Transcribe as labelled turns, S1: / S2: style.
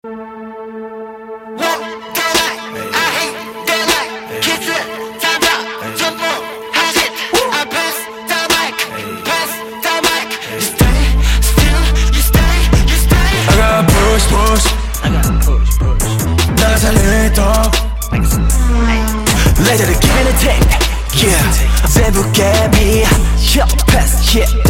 S1: 나 살리던 레저를 give and take, yeah. 제부 깨비, 힙 패스, 힙